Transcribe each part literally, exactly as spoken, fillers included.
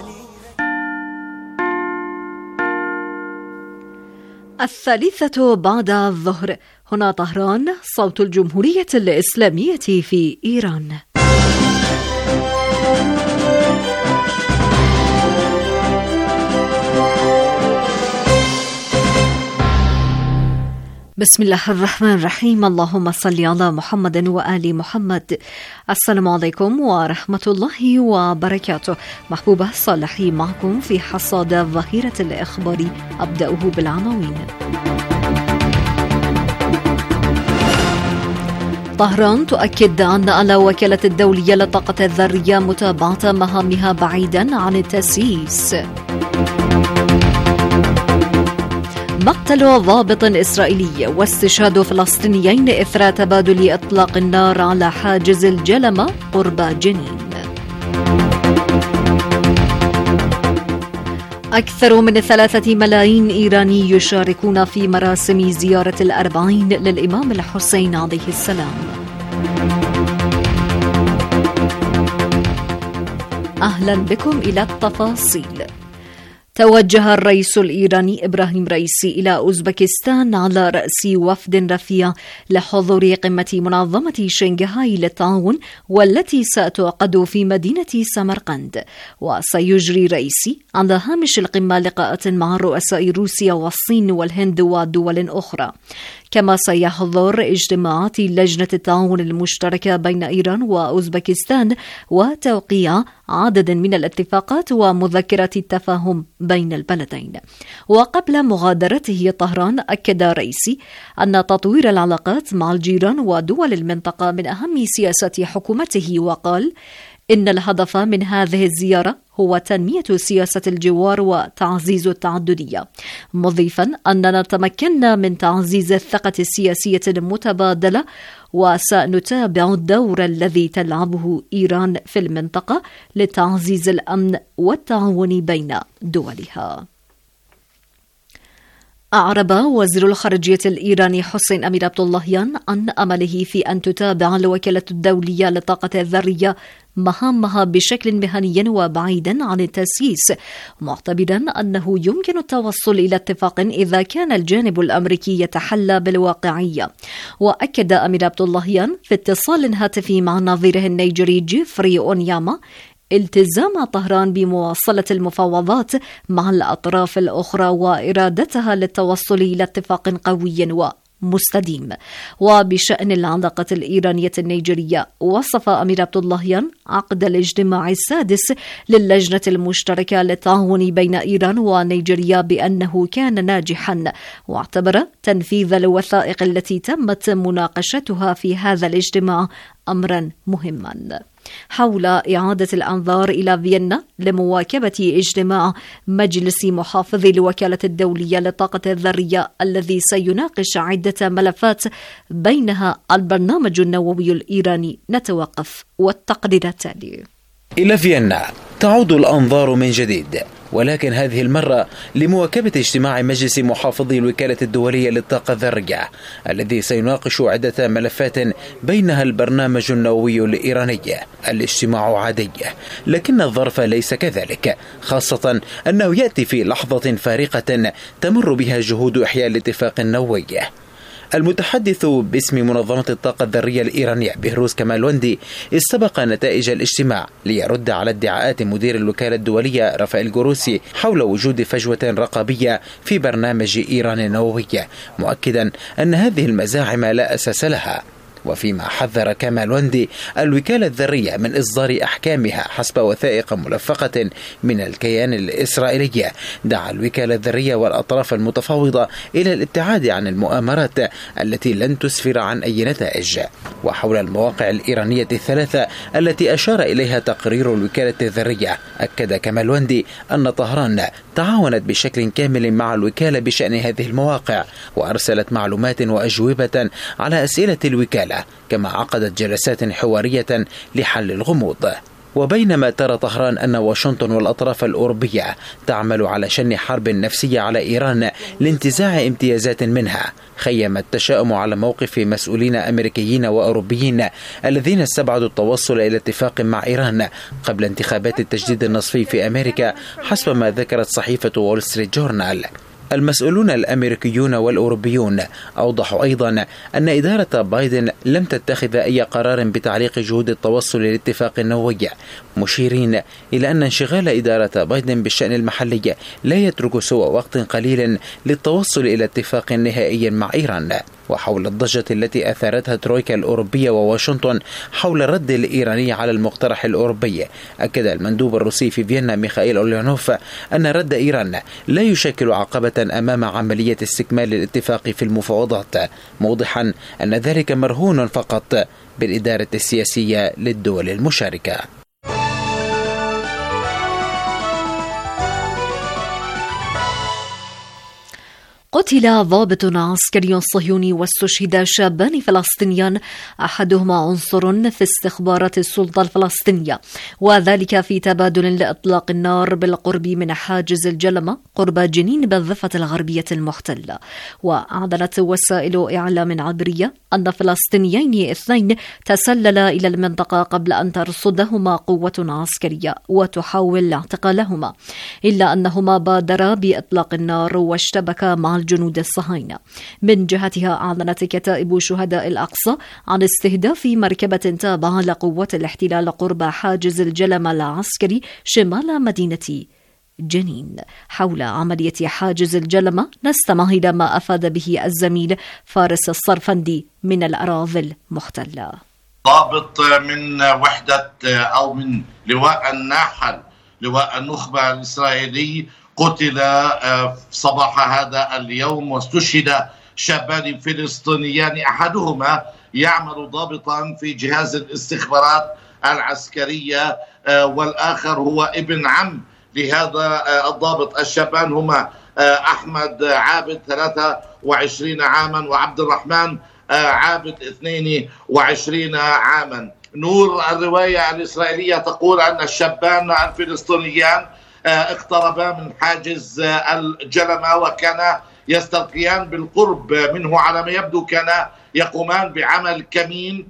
الثالثة بعد الظهر، هنا طهران، صوت الجمهورية الإسلامية في إيران. بسم الله الرحمن الرحيم. اللهم صل على محمد وآل محمد. السلام عليكم ورحمة الله وبركاته. محبوبة صالحي معكم في حصاد الظهيرة الإخباري. أبدأه بالعناوين. طهران تؤكد أن الوكالة الدولية للطاقة الذرية متابعة مهامها بعيدا عن التسييس. مقتل ضابط إسرائيلي واستشهاد فلسطينيين إثر تبادل إطلاق النار على حاجز الجلمة قرب جنين. أكثر من ثلاثة ملايين إيراني يشاركون في مراسم زيارة الأربعين للإمام الحسين عليه السلام. أهلا بكم إلى التفاصيل. توجه الرئيس الإيراني إبراهيم رئيسي إلى أوزبكستان على رأس وفد رفيع لحضور قمة منظمة شنغهاي للتعاون والتي ستعقد في مدينة سمرقند. وسيجري رئيسي على هامش القمة لقاءات مع رؤساء روسيا والصين والهند ودول أخرى. كما سيحضر اجتماعات لجنة التعاون المشتركة بين إيران وأوزبكستان وتوقيع عدد من الاتفاقات ومذكرات التفاهم بين البلدين. وقبل مغادرته طهران، أكد رئيسي أن تطوير العلاقات مع الجيران ودول المنطقة من أهم سياسات حكومته، وقال إن الهدف من هذه الزيارة هو تنمية سياسة الجوار وتعزيز التعددية، مضيفا أننا تمكنا من تعزيز الثقة السياسية المتبادلة وسنتابع الدور الذي تلعبه إيران في المنطقة لتعزيز الأمن والتعاون بين دولها. أعرب وزير الخارجية الإيراني حسين أمير عبداللهيان عن أمله في أن تتابع الوكالة الدولية للطاقة الذرية مهامها بشكل مهني وبعيدا عن التسييس، معتبرا أنه يمكن التوصل إلى اتفاق إذا كان الجانب الأمريكي يتحلى بالواقعية. وأكد أمير عبداللهيان في اتصال هاتفي مع نظيره النيجري جيفري أونياما التزام طهران بمواصلة المفاوضات مع الأطراف الأخرى وإرادتها للتوصل إلى اتفاق قوي ومستديم. وبشأن العلاقة الإيرانية النيجرية، وصف أمير عبداللهيان عقد الاجتماع السادس للجنة المشتركة للتعاون بين إيران ونيجيريا بأنه كان ناجحا، واعتبر تنفيذ الوثائق التي تمت مناقشتها في هذا الاجتماع أمرا مهما. حول إعادة الأنظار إلى فيينا لمواكبة اجتماع مجلس محافظي الوكالة الدولية للطاقة الذرية الذي سيناقش عدة ملفات بينها البرنامج النووي الإيراني، نتوقف والتقرير التالي. إلى فيينا تعود الأنظار من جديد، ولكن هذه المرة لمواكبة اجتماع مجلس محافظي الوكالة الدولية للطاقة الذرية الذي سيناقش عدة ملفات بينها البرنامج النووي الإيراني. الاجتماع عادي، لكن الظرف ليس كذلك، خاصة أنه يأتي في لحظة فارقة تمر بها جهود إحياء الاتفاق النووي. المتحدث باسم منظمة الطاقة الذرية الإيرانية بهروز كمالوندي استبق نتائج الاجتماع ليرد على ادعاءات مدير الوكالة الدولية رافائيل جروسي حول وجود فجوة رقابية في برنامج إيران النووي، مؤكدا أن هذه المزاعم لا أساس لها. وفيما حذر كمالوندي الوكالة الذرية من إصدار أحكامها حسب وثائق ملفقة من الكيان الإسرائيلي، دعا الوكالة الذرية والأطراف المتفاوضة إلى الابتعاد عن المؤامرات التي لن تسفر عن أي نتائج. وحول المواقع الإيرانية الثلاثة التي أشار إليها تقرير الوكالة الذرية، أكد كمالوندي أن طهران تعاونت بشكل كامل مع الوكالة بشأن هذه المواقع، وأرسلت معلومات وأجوبة على أسئلة الوكالة، كما عقدت جلسات حوارية لحل الغموض. وبينما ترى طهران أن واشنطن والأطراف الأوروبية تعمل على شن حرب نفسية على إيران لانتزاع امتيازات منها، خيم التشاؤم على موقف مسؤولين أمريكيين وأوروبيين الذين استبعدوا التوصل إلى اتفاق مع إيران قبل انتخابات التجديد النصفي في أمريكا حسب ما ذكرت صحيفة وول ستريت جورنال. المسؤولون الأمريكيون والأوروبيون أوضحوا أيضا أن إدارة بايدن لم تتخذ أي قرار بتعليق جهود التوصل لاتفاق نووي، مشيرين إلى أن انشغال إدارة بايدن بالشأن المحلي لا يترك سوى وقت قليل للتوصل إلى اتفاق نهائي مع إيران. وحول الضجة التي أثارتها ترويكا الأوروبية وواشنطن حول الرد الإيراني على المقترح الأوروبي، أكد المندوب الروسي في فيينا ميخائيل أوليانوف أن رد إيران لا يشكل عقبة أمام عملية استكمال الاتفاق في المفاوضات، موضحا أن ذلك مرهون فقط بالإدارة السياسية للدول المشاركة. قتل ضابط عسكري صهيوني واستشهد شابان فلسطينيان أحدهما عنصر في استخبارات السلطة الفلسطينية، وذلك في تبادل لإطلاق النار بالقرب من حاجز الجلمة قرب جنين بالضفة الغربية المحتلة. وأعلنت وسائل إعلام عبرية أن فلسطينيين اثنين تسللا إلى المنطقة قبل أن ترصدهما قوة عسكرية وتحاول اعتقالهما، إلا أنهما بادرا بإطلاق النار واشتبكا مع الجنود الصهاينة. من جهتها أعلنت كتائب شهداء الأقصى عن استهداف مركبة تابعة لقوات الاحتلال قرب حاجز الجلمة العسكري شمال مدينة جنين. حول عملية حاجز الجلمة نستمع إلى ما أفاد به الزميل فارس الصرفندي من الأراضي المحتلة. ضابط من وحدة أو من لواء الناحل، لواء النخبة الإسرائيلي، قتل صباح هذا اليوم، واستشهد شابان فلسطينيان أحدهما يعمل ضابطا في جهاز الاستخبارات العسكرية والآخر هو ابن عم لهذا الضابط. الشابان هما أحمد عابد ثلاثة وعشرين عاما وعبد الرحمن عابد اثنين وعشرين عاما. نور الرواية الإسرائيلية تقول أن الشابان الفلسطينيان اقتربا من حاجز الجلمة وكان يستلقيان بالقرب منه، على ما يبدو كان يقومان بعمل كمين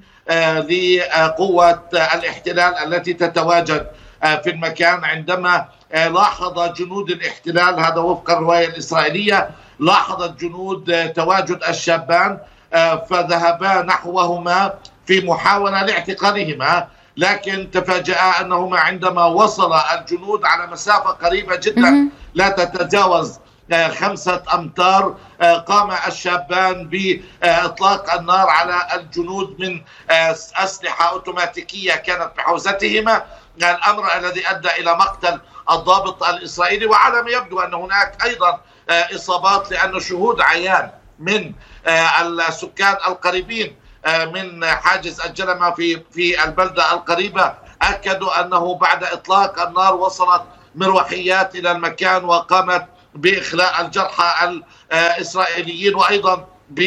لقوة الاحتلال التي تتواجد في المكان. عندما لاحظ جنود الاحتلال، هذا وفق الرواية الإسرائيلية، لاحظت جنود تواجد الشابان فذهبا نحوهما في محاولة لاعتقالهما، لكن تفاجأ أنهما عندما وصل الجنود على مسافة قريبة جدا لا تتجاوز خمسة أمتار قام الشابان بإطلاق النار على الجنود من أسلحة أوتوماتيكية كانت بحوزتهما، الأمر الذي أدى إلى مقتل الضابط الإسرائيلي. وعلى ما يبدو أن هناك أيضا إصابات، لأن شهود عيان من السكان القريبين من حاجز الجلمة في في البلدة القريبة أكدوا أنه بعد إطلاق النار وصلت مروحيات إلى المكان وقامت بإخلاء الجرحى الإسرائيليين وأيضا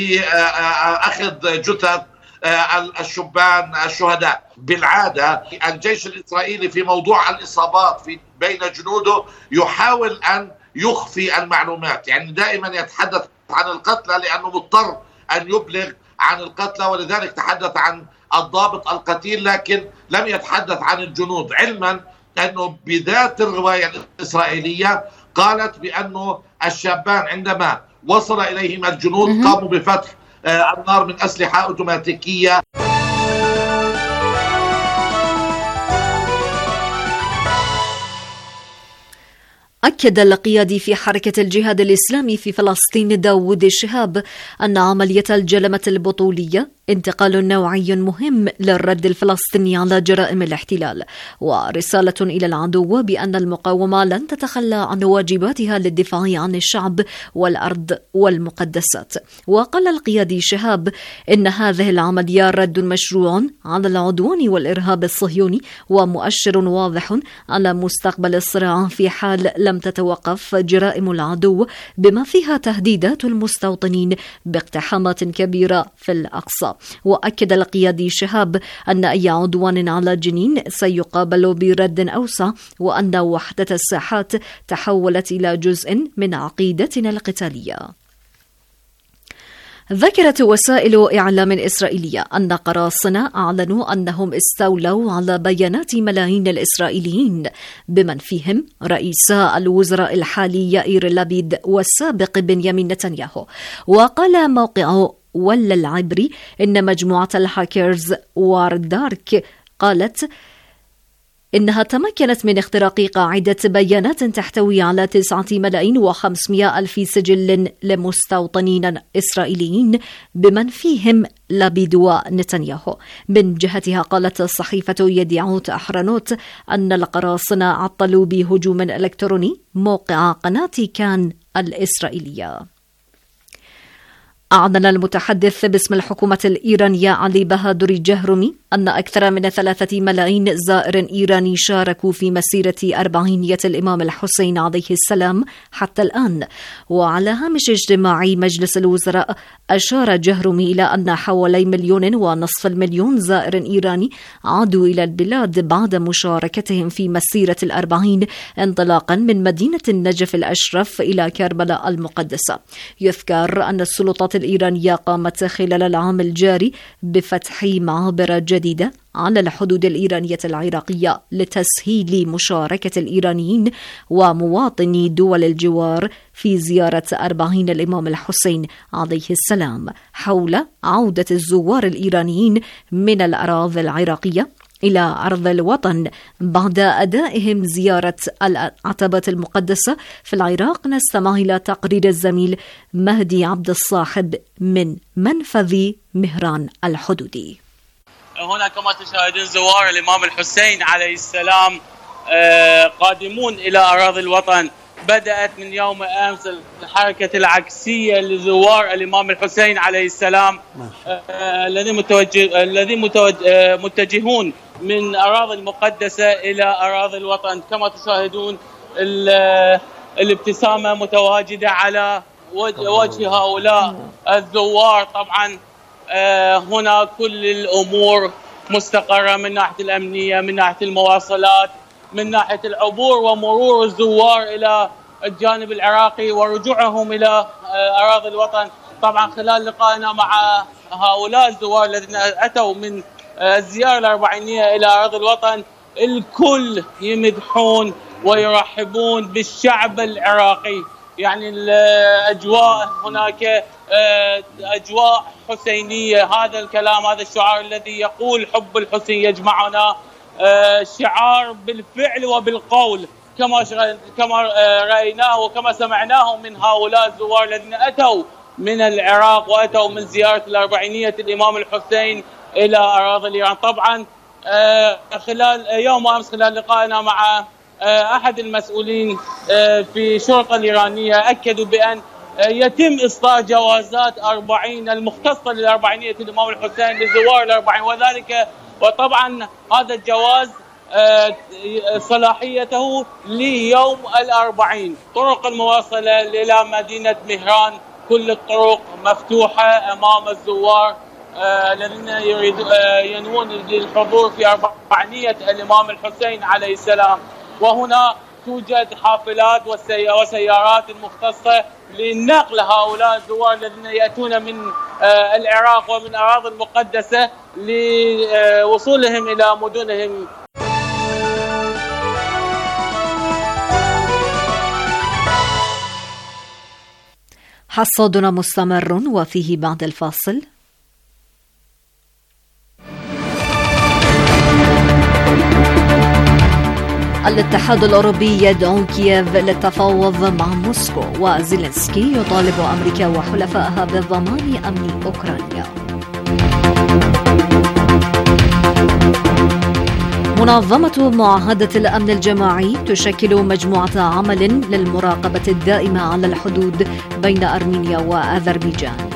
بأخذ جثث الشبان الشهداء. بالعادة الجيش الإسرائيلي في موضوع الإصابات في بين جنوده يحاول أن يخفي المعلومات، يعني دائما يتحدث عن القتلى لأنه مضطر أن يبلغ عن القتلى، ولذلك تحدث عن الضابط القتيل لكن لم يتحدث عن الجنود، علما أنه بذات الرواية الإسرائيلية قالت بأنه الشابان عندما وصل إليهم الجنود قاموا بفتح النار من أسلحة أوتوماتيكية. أكد القيادي في حركة الجهاد الإسلامي في فلسطين داود الشهاب أن عملية الجلمة البطولية انتقال نوعي مهم للرد الفلسطيني على جرائم الاحتلال، ورسالة إلى العدو بأن المقاومة لن تتخلى عن واجباتها للدفاع عن الشعب والأرض والمقدسات. وقال القيادي شهاب إن هذه العملية رد مشروع على العدوان والإرهاب الصهيوني ومؤشر واضح على مستقبل الصراع في حال لم تتوقف جرائم العدو بما فيها تهديدات المستوطنين باقتحامات كبيرة في الأقصى. الدولية. وأكد القيادي شهاب أن أي عدوان على جنين سيقابل برد أوسع، وأن وحدة الساحات تحولت إلى جزء من عقيدتنا القتالية. ذكرت وسائل إعلام إسرائيلية أن قراصنة أعلنوا أنهم استولوا على بيانات ملايين الإسرائيليين بمن فيهم رئيسا الوزراء الحالي يائير لابيد والسابق بنيامين نتنياهو. وقال موقع ولا العبري إن مجموعة الهاكرز واردارك قالت إنها تمكنت من اختراق قاعدة بيانات تحتوي على تسعة ملايين وخمسمائة ألف سجل لمستوطنين إسرائيليين بمن فيهم لابيد ونتنياهو. من جهتها قالت صحيفة يديعوت أحرنوت أن القراصنة عطلوا بهجوم إلكتروني موقع قناة كان الإسرائيلية. أعلن المتحدث باسم الحكومة الإيرانية علي بهادر جهرمي أن أكثر من ثلاثة ملايين زائر إيراني شاركوا في مسيرة أربعينية الإمام الحسين عليه السلام حتى الآن. وعلى هامش اجتماع مجلس الوزراء أشار جهرمي إلى أن حوالي مليون ونصف المليون زائر إيراني عادوا إلى البلاد بعد مشاركتهم في مسيرة الأربعين انطلاقا من مدينة النجف الأشرف إلى كربلاء المقدسة. يذكر أن السلطات الإيرانية قامت خلال العام الجاري بفتح معابر جديدة على الحدود الإيرانية العراقية لتسهيل مشاركة الإيرانيين ومواطني دول الجوار في زيارة أربعين الإمام الحسين عليه السلام، حول عودة الزوار الإيرانيين من الأراضي العراقية إلى أرض الوطن بعد أدائهم زيارة العتبة المقدسة في العراق. نستمع إلى تقرير الزميل مهدي عبد الصاحب من منفذ مهران الحدودي. هنا كما تشاهدون زوار الإمام الحسين عليه السلام قادمون إلى أراضي الوطن. بدأت من يوم أمس الحركة العكسية لزوار الإمام الحسين عليه السلام الذين متوجه الذين متجهون من أراضي المقدسة إلى أراضي الوطن. كما تشاهدون الابتسامة متواجدة على وجه هؤلاء الزوار. طبعا هنا كل الأمور مستقرة من ناحية الأمنية، من ناحية المواصلات، من ناحية العبور ومرور الزوار إلى الجانب العراقي ورجوعهم إلى أراضي الوطن. طبعا خلال لقائنا مع هؤلاء الزوار الذين أتوا من الزيارة الأربعينية إلى أراضي الوطن، الكل يمدحون ويرحبون بالشعب العراقي. يعني الأجواء هناك أجواء حسينية. هذا الكلام، هذا الشعار الذي يقول حب الحسين يجمعنا، شعار بالفعل وبالقول كما كما رأيناه وكما سمعناه من هؤلاء الزوار الذين أتوا من العراق وأتوا من زيارة الأربعينية الإمام الحسين إلى أراضي إيران. طبعا خلال يوم أمس خلال لقائنا مع أحد المسؤولين في الشرطة الإيرانية أكدوا بأن يتم إصدار جوازات أربعين المختصة للأربعينية الإمام الحسين لزوار الأربعين، وذلك وطبعا هذا الجواز صلاحيته ليوم الأربعين. طرق المواصلة إلى مدينة مهران كل الطرق مفتوحة أمام الزوار الذين يريدون ينوون للحضور في أربعينية الإمام الحسين عليه السلام. وهنا توجد حافلات وسيارات مختصة لنقل هؤلاء الزوار الذين يأتون من العراق ومن أراضي المقدسة لوصولهم إلى مدنهم. حصادنا مستمر وفيه بعد الفاصل. الاتحاد الأوروبي يدعو كييف للتفاوض مع موسكو، وزيلينسكي يطالب أمريكا وحلفائها بضمان أمن أوكرانيا. منظمة معاهدة الأمن الجماعي تشكل مجموعة عمل للمراقبة الدائمة على الحدود بين أرمينيا وأذربيجان.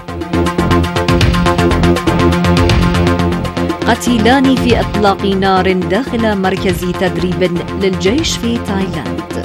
قتيلان في إطلاق نار داخل مركز تدريب للجيش في تايلاند.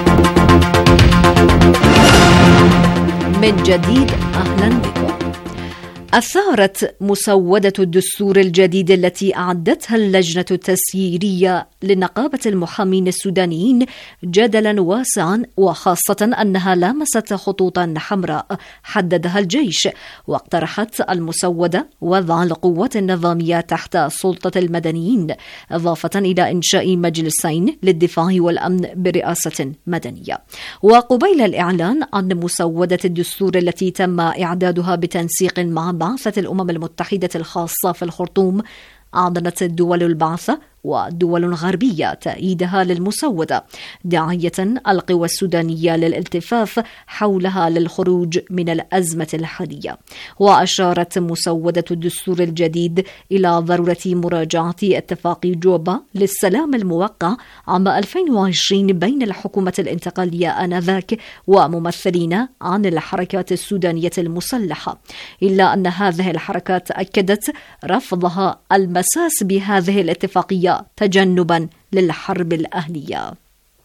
من جديد أهلا بكم. أثارت مسودة الدستور الجديد التي أعدتها اللجنة التسييرية لنقابة المحامين السودانيين جدلا واسعا، وخاصة أنها لامست خطوطا حمراء حددها الجيش، واقترحت المسودة وضع القوات النظامية تحت سلطة المدنيين، إضافة إلى إنشاء مجلسين للدفاع والأمن برئاسة مدنية. وقبيل الإعلان عن مسودة الدستور التي تم إعدادها بتنسيق مع بعثة الأمم المتحدة الخاصة في الخرطوم، أعلنت الدول البعثة ودول غربية تأييدها للمسودة، داعية القوى السودانية للالتفاف حولها للخروج من الأزمة الحالية. وأشارت مسودة الدستور الجديد إلى ضرورة مراجعة اتفاق جوبا للسلام الموقع عام ألفين وعشرين بين الحكومة الانتقالية آنذاك وممثلين عن الحركات السودانية المسلحة، إلا أن هذه الحركات أكدت رفضها المساس بهذه الاتفاقية تجنبا للحرب الأهلية.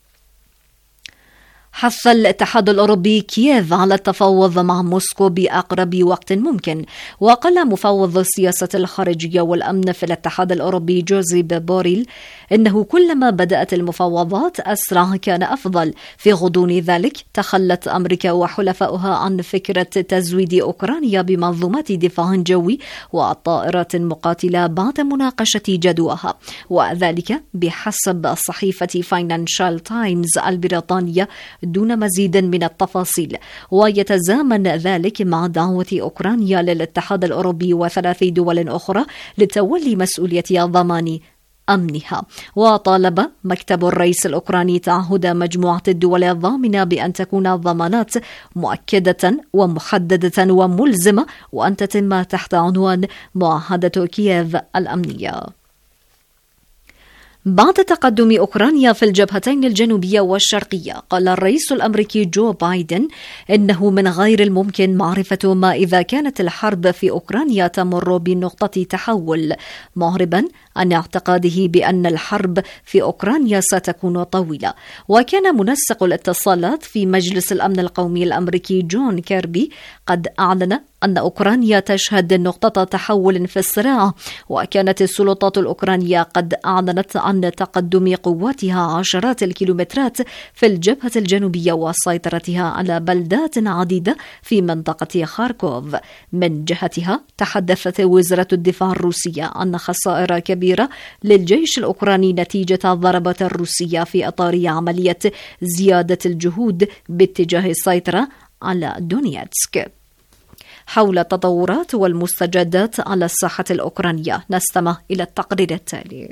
حث الاتحاد الأوروبي كييف على التفاوض مع موسكو بأقرب وقت ممكن، وقال مفوض السياسة الخارجية والأمن في الاتحاد الأوروبي جوزيب بوريل إنه كلما بدأت المفاوضات أسرع كان أفضل. في غضون ذلك تخلت أمريكا وحلفائها عن فكرة تزويد أوكرانيا بمنظومات دفاع جوي وطائرات مقاتلة بعد مناقشة جدواها، وذلك بحسب صحيفة فاينانشال تايمز البريطانية دون مزيد من التفاصيل. ويتزامن ذلك مع دعوة أوكرانيا للاتحاد الأوروبي وثلاث دول أخرى لتولي مسؤولية ضمان أمنها. وطالب مكتب الرئيس الأوكراني تعهد مجموعة الدول الضامنة بأن تكون الضمانات مؤكدة ومحددة وملزمة، وأن تتم تحت عنوان معاهدة كييف الأمنية. بعد تقدم أوكرانيا في الجبهتين الجنوبية والشرقية، قال الرئيس الأمريكي جو بايدن إنه من غير الممكن معرفة ما إذا كانت الحرب في أوكرانيا تمر بنقطة تحول، معربا عن اعتقاده بأن الحرب في أوكرانيا ستكون طويلة. وكان منسق الاتصالات في مجلس الأمن القومي الأمريكي جون كيربي قد أعلن أن أوكرانيا تشهد نقطة تحول في الصراع، وكانت السلطات الأوكرانية قد أعلنت عن تقدم قواتها عشرات الكيلومترات في الجبهة الجنوبية وسيطرتها على بلدات عديدة في منطقة خاركوف. من جهتها تحدثت وزارة الدفاع الروسية عن خسائر كبيرة للجيش الأوكراني نتيجة الضربات الروسية في إطار عملية زيادة الجهود باتجاه السيطرة على دونيتسك. حول التطورات والمستجدات على الساحة الأوكرانية نستمع إلى التقرير التالي.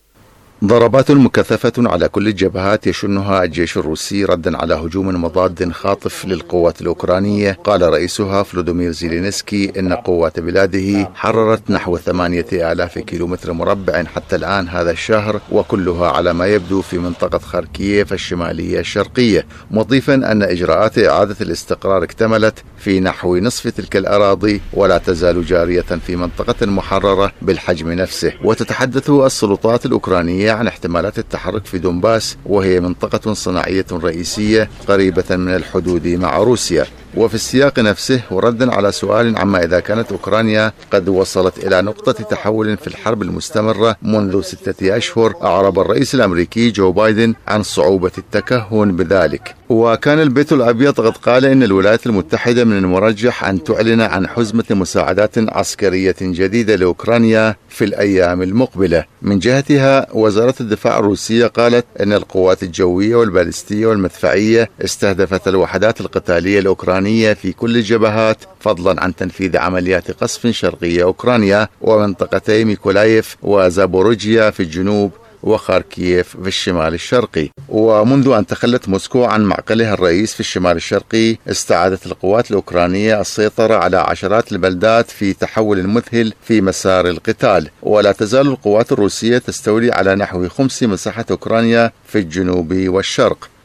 ضربات مكثفة على كل الجبهات يشنها الجيش الروسي ردا على هجوم مضاد خاطف للقوات الأوكرانية. قال رئيسها فلودومير زيلينسكي إن قوات بلاده حررت نحو ثمانية آلاف كيلومتر مربع حتى الآن هذا الشهر، وكلها على ما يبدو في منطقة خاركييف الشمالية الشرقية، مضيفا أن إجراءات إعادة الاستقرار اكتملت في نحو نصف تلك الأراضي ولا تزال جارية في منطقة محررة بالحجم نفسه. وتتحدث السلطات الأوكرانية عن احتمالات التحرك في دونباس، وهي منطقة صناعية رئيسية قريبة من الحدود مع روسيا. وفي السياق نفسه وردا على سؤال عما إذا كانت أوكرانيا قد وصلت إلى نقطة تحول في الحرب المستمرة منذ ستة أشهر، أعرب الرئيس الأمريكي جو بايدن عن صعوبة التكهن بذلك. وكان البيت الأبيض قد قال إن الولايات المتحدة من المرجح أن تعلن عن حزمة مساعدات عسكرية جديدة لأوكرانيا في الأيام المقبلة. من جهتها وزارة الدفاع الروسية قالت إن القوات الجوية والبالستية والمدفعية استهدفت الوحدات القتالية الأوكرانية في كل الجبهات، فضلا عن تنفيذ عمليات قصف شرقية أوكرانيا ومنطقتي ميكولايف وزابوروجيا في الجنوب وخاركييف في الشمال الشرقي. ومنذ أن تخلت موسكو عن معقلها الرئيس في الشمال الشرقي، استعادت القوات الأوكرانية السيطرة على عشرات البلدات في تحول مذهل في مسار القتال. ولا تزال القوات الروسية تستولي على نحو خمس مساحة أوكرانيا في الجنوب والشرق.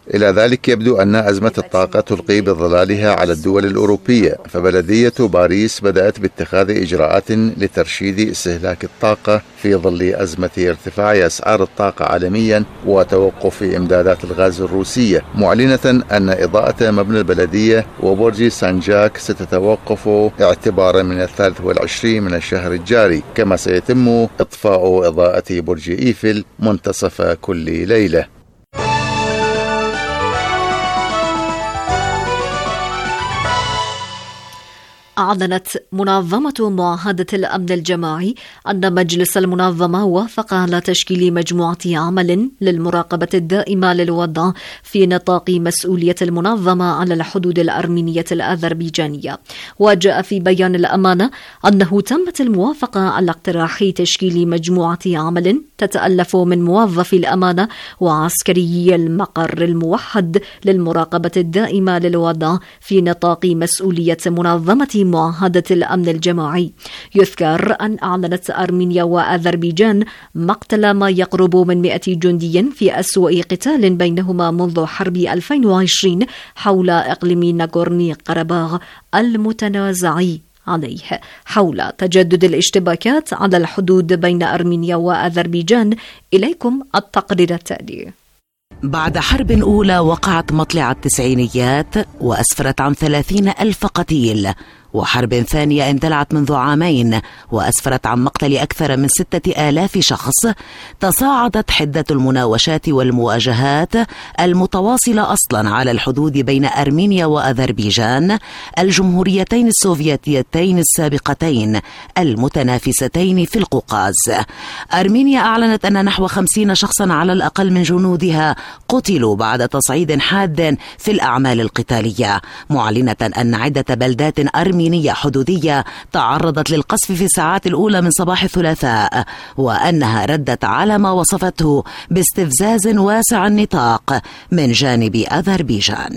إلى ذلك يبدو أن أزمة الطاقة تلقي بظلالها على الدول الأوروبية، فبلدية باريس بدأت باتخاذ إجراءات لترشيد استهلاك الطاقة في ظل أزمة ارتفاع أسعار الطاقة عالميا وتوقف إمدادات الغاز الروسية، معلنة أن إضاءة مبنى البلدية وبرج سان جاك ستتوقف اعتبارا من الثالث والعشرين من الشهر الجاري، كما سيتم إطفاء إضاءة برج إيفل منتصف كل ليلة. أعلنت منظمة معاهدة الأمن الجماعي أن مجلس المنظمة وافق على تشكيل مجموعة عمل للمراقبة الدائمة للوضع في نطاق مسؤولية المنظمة على الحدود الأرمينية الأذربيجانية. وجاء في بيان الأمانة أنه تمت الموافقة على اقتراح تشكيل مجموعة عمل تتألف من موظفي الأمانة وعسكري المقر الموحد للمراقبة الدائمة للوضع في نطاق مسؤولية منظمة معاهدة الأمن الجماعي. يذكر أن أعلنت أرمينيا وأذربيجان مقتل ما يقرب من مئة جندي في أسوأ قتال بينهما منذ حرب ألفين وعشرين حول إقليم ناغورني قرباغ المتنازع عليه، حول تجدد الاشتباكات على الحدود بين أرمينيا وأذربيجان. إليكم التقرير التالي. بعد حرب أولى وقعت مطلع التسعينيات وأسفرت عن ثلاثين ألف قتيل، وحرب ثانية اندلعت منذ عامين وأسفرت عن مقتل أكثر من ستة آلاف شخص، تصاعدت حدة المناوشات والمواجهات المتواصلة أصلا على الحدود بين أرمينيا وأذربيجان، الجمهوريتين السوفيتيتين السابقتين المتنافستين في القوقاز. أرمينيا أعلنت أن نحو خمسين شخصا على الأقل من جنودها قتلوا بعد تصعيد حاد في الأعمال القتالية، معلنة أن عدة بلدات أرمينية حدودية تعرضت للقصف في الساعات الأولى من صباح الثلاثاء، وأنها ردت على ما وصفته باستفزاز واسع النطاق من جانب أذربيجان.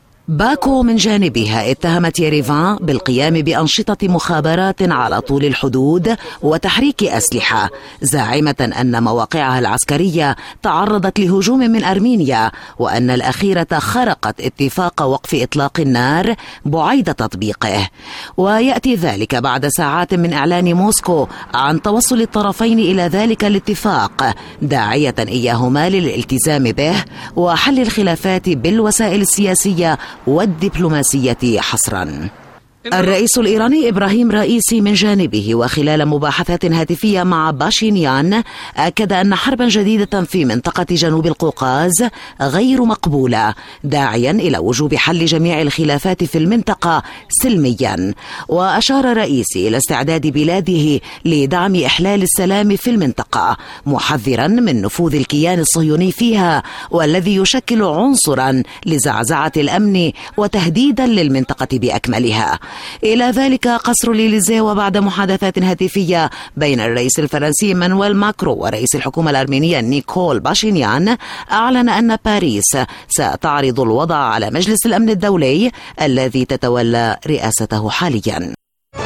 باكو من جانبها اتهمت يريفان بالقيام بأنشطة مخابرات على طول الحدود وتحريك أسلحة، زاعمة أن مواقعها العسكرية تعرضت لهجوم من أرمينيا، وأن الأخيرة خرقت اتفاق وقف إطلاق النار بعيد تطبيقه. ويأتي ذلك بعد ساعات من إعلان موسكو عن توصل الطرفين إلى ذلك الاتفاق، داعية إياهما للالتزام به وحل الخلافات بالوسائل السياسية والدبلوماسية حصرا. الرئيس الإيراني إبراهيم رئيسي من جانبه وخلال مباحثات هاتفية مع باشينيان أكد أن حربا جديدة في منطقة جنوب القوقاز غير مقبولة، داعيا إلى وجوب حل جميع الخلافات في المنطقة سلميا. وأشار رئيسي إلى استعداد بلاده لدعم إحلال السلام في المنطقة، محذرا من نفوذ الكيان الصهيوني فيها والذي يشكل عنصرا لزعزعة الأمن وتهديدا للمنطقة بأكملها. إلى ذلك قصر الإليزيه وبعد محادثات هاتفية بين الرئيس الفرنسي مانويل ماكرو ورئيس الحكومة الأرمينية نيكول باشينيان، أعلن أن باريس ستعرض الوضع على مجلس الأمن الدولي الذي تتولى رئاسته حاليا.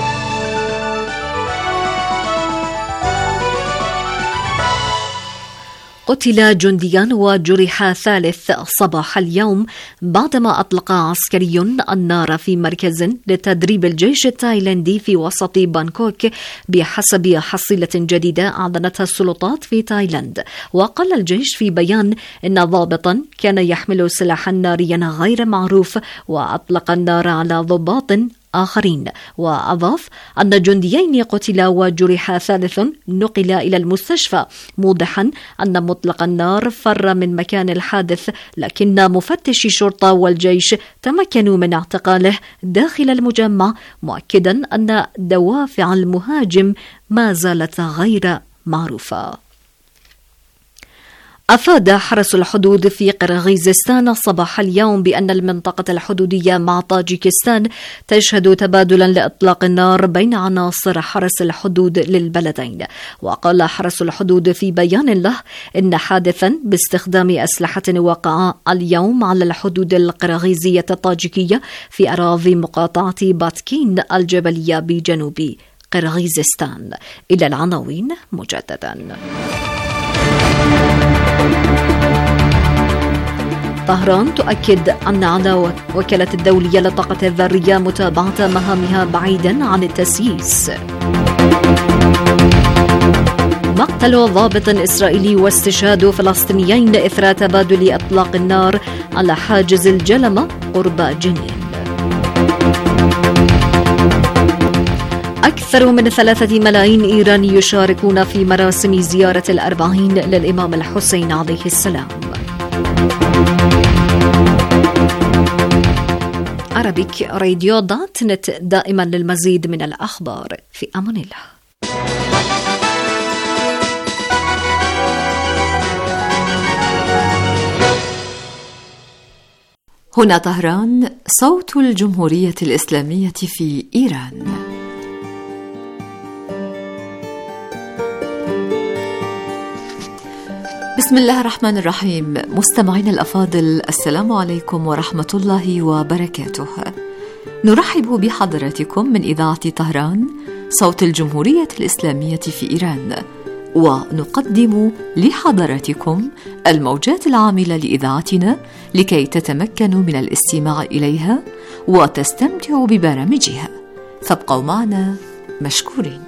قتل جنديان وجرح ثالث صباح اليوم بعدما أطلق عسكري النار في مركز لتدريب الجيش التايلاندي في وسط بانكوك، بحسب حصيلة جديدة أعلنتها السلطات في تايلاند. وقال الجيش في بيان إن ضابطا كان يحمل سلاحا ناريا غير معروف وأطلق النار على ضباط آخرين. وأضاف أن جنديين قتلا وجرح ثالث نقل إلى المستشفى، موضحا أن مطلق النار فر من مكان الحادث، لكن مفتشي الشرطة والجيش تمكنوا من اعتقاله داخل المجمع، مؤكدا أن دوافع المهاجم ما زالت غير معروفة. أفاد حرس الحدود في قرغيزستان صباح اليوم بأن المنطقة الحدودية مع طاجيكستان تشهد تبادلا لإطلاق النار بين عناصر حرس الحدود للبلدين. وقال حرس الحدود في بيان له إن حادثا باستخدام أسلحة وقع اليوم على الحدود القرغيزية الطاجيكية في أراضي مقاطعة باتكين الجبلية بجنوب قرغيزستان. إلى العناوين مجددا. طهران تؤكد أن على وكالة الدولية للطاقة الذرية متابعة مهامها بعيدا عن التسييس. مقتل ضابط إسرائيلي واستشهاد فلسطينيين إثر تبادل إطلاق النار على حاجز الجلمة قرب جنين. أكثر من ثلاثة ملايين إيراني يشاركون في مراسم زيارة الأربعين للإمام الحسين عليه السلام. عربيك راديو دوت نت، دائما للمزيد من الأخبار. في أمان الله. هنا طهران، صوت الجمهورية الإسلامية في إيران. بسم الله الرحمن الرحيم. مستمعين الأفاضل، السلام عليكم ورحمة الله وبركاته. نرحب بحضراتكم من إذاعة طهران، صوت الجمهورية الإسلامية في إيران، ونقدم لحضراتكم الموجات العاملة لإذاعتنا لكي تتمكنوا من الاستماع إليها وتستمتعوا ببرامجها، فابقوا معنا مشكورين.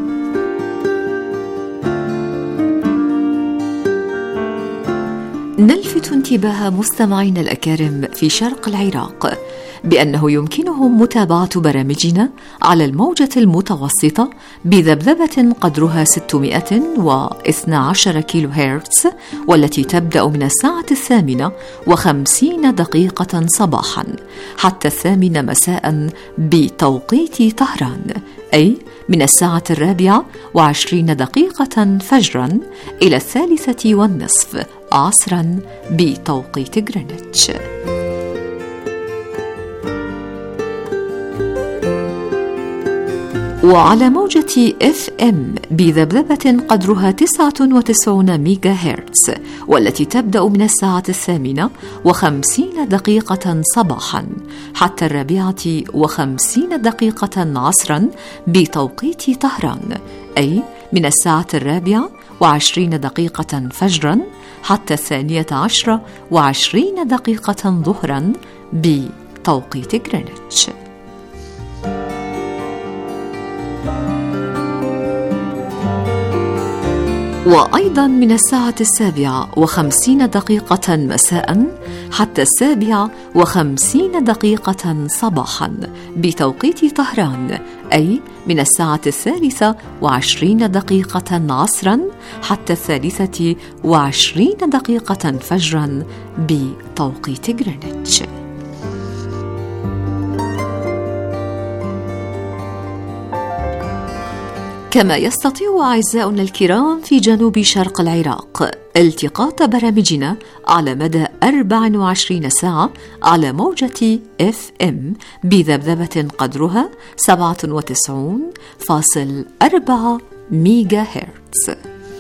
نلفت انتباه مستمعينا الأكارم في شرق العراق بأنه يمكنهم متابعة برامجنا على الموجة المتوسطة بذبذبة قدرها ستمائة واثني عشر كيلو هرتز، والتي تبدأ من الساعة الثامنة وخمسين دقيقة صباحا حتى الثامنة مساء بتوقيت طهران، أي من الساعة الرابعة وعشرين دقيقة فجرا إلى الثالثة والنصف عصرا بتوقيت غرينتش. وعلى موجة إف إم بذبذبة قدرها تسعة وتسعين ميجا هرتز، والتي تبدأ من الساعة الثامنة وخمسين دقيقة صباحا حتى الرابعة وخمسين دقيقة عصرا بتوقيت طهران، أي من الساعة الرابعة وعشرين دقيقة فجرا حتى الثانية عشرة وعشرين دقيقة ظهرا بتوقيت غرينتش. وأيضا من الساعة السابعة وخمسين دقيقة مساء حتى السابعة وخمسين دقيقة صباحا بتوقيت طهران، أي من الساعة الثالثة وعشرين دقيقة عصرا حتى الثالثة وعشرين دقيقة فجرا بتوقيت غرينتش. كما يستطيع أعزاؤنا الكرام في جنوب شرق العراق التقاط برامجنا على مدى أربع وعشرين ساعة على موجة إف إم بذبذبة قدرها سبعة وتسعين فاصلة أربعة ميجا هرتز.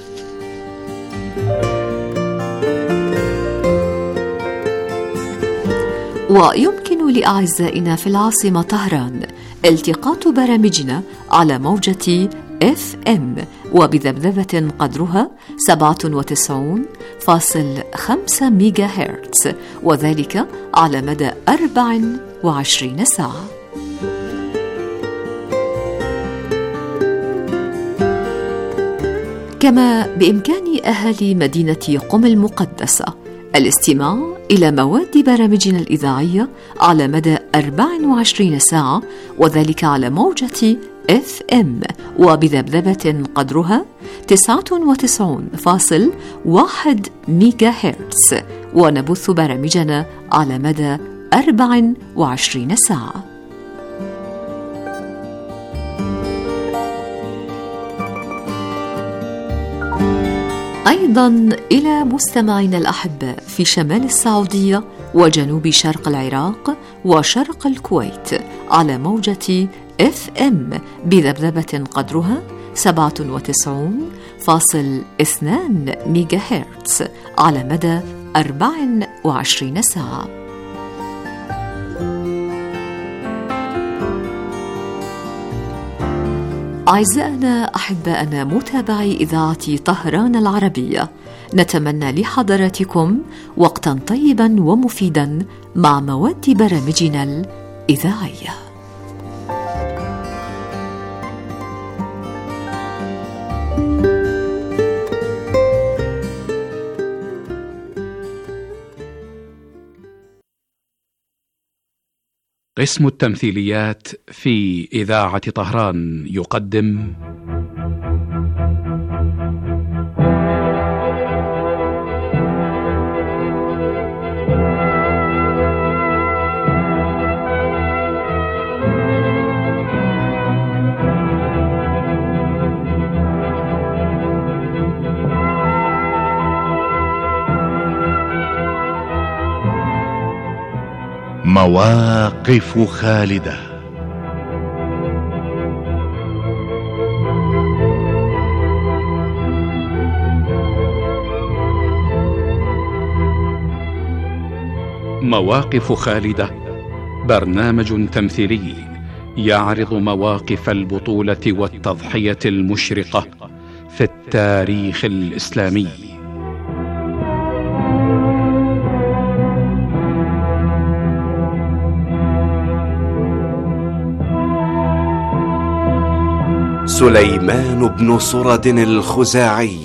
ويمكن لأعزائنا في العاصمة طهران التقاط برامجنا على موجة إف إم وبذبذبة قدرها سبعة وتسعين فاصلة خمسة ميجا هرتز، وذلك على مدى أربع وعشرين ساعة. كما بإمكان أهالي مدينة قم المقدسة الاستماع إلى مواد برامجنا الإذاعية على مدى أربع وعشرين ساعة، وذلك على موجة إف إم وبذبذبة قدرها تسعة وتسعين فاصلة واحد ميجا هرتز، ونبث برامجنا على مدى أربع وعشرين ساعة. أيضا إلى مستمعينا الأحباء في شمال السعودية وجنوب شرق العراق وشرق الكويت على موجة إف إم بذبذبة قدرها سبعة وتسعين فاصلة اثنين ميجا هرتز على مدى أربع وعشرين ساعة. أعزائنا أحبائنا متابعي إذاعة طهران العربية، نتمنى لحضراتكم وقتا طيبا ومفيدا مع مواد برامجنا الإذاعية. قسم التمثيليات في إذاعة طهران يقدم مواقف خالدة. مواقف خالدة برنامج تمثيلي يعرض مواقف البطولة والتضحية المشرقة في التاريخ الإسلامي. سليمان بن سرد الخزاعي.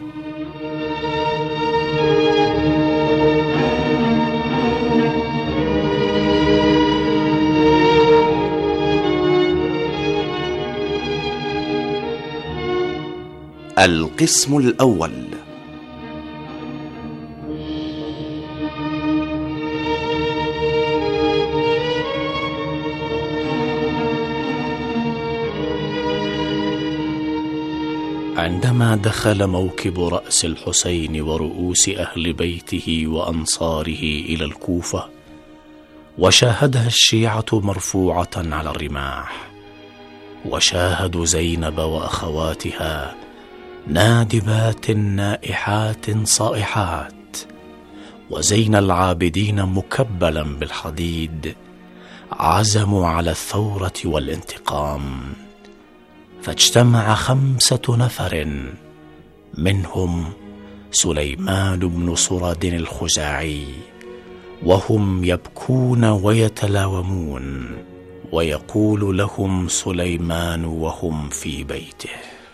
القسم الأول. عندما دخل موكب رأس الحسين ورؤوس أهل بيته وأنصاره إلى الكوفة وشاهدها الشيعة مرفوعة على الرماح، وشاهدوا زينب وأخواتها نادبات نائحات صائحات، وزين العابدين مكبلا بالحديد، عزموا على الثورة والانتقام. فاجتمع خمسة نفر منهم سليمان بن سرد الخزاعي، وهم يبكون ويتلاومون، ويقول لهم سليمان وهم في بيته: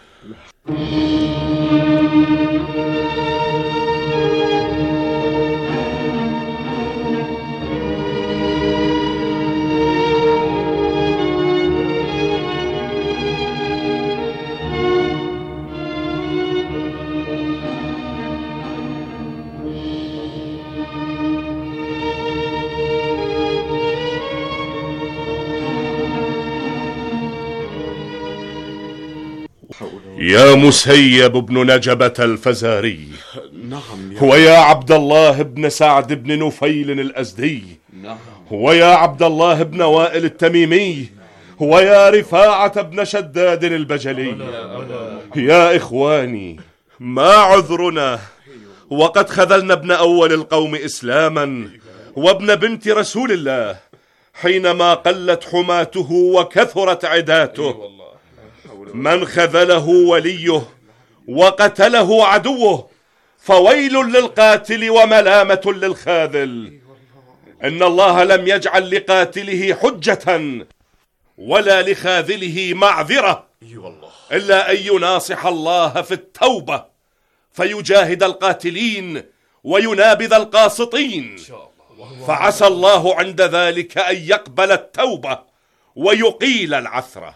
يا مسيب بن نجبة الفزاري. نعم. هو يا عبد الله بن سعد بن نفيل الأزدي. نعم. هو يا عبد الله بن وائل التميمي. هو يا رفاعة بن شداد البجلي. يا إخواني، ما عذرنا وقد خذلنا ابن أول القوم إسلاما وابن بنت رسول الله حينما قلت حماته وكثرت عداته. من خذله وليه وقتله عدوه فويل للقاتل وملامة للخاذل. إن الله لم يجعل لقاتله حجة ولا لخاذله معذرة إلا أن يناصح الله في التوبة فيجاهد القاتلين وينابذ القاسطين، فعسى الله عند ذلك أن يقبل التوبة ويقيل العثرة.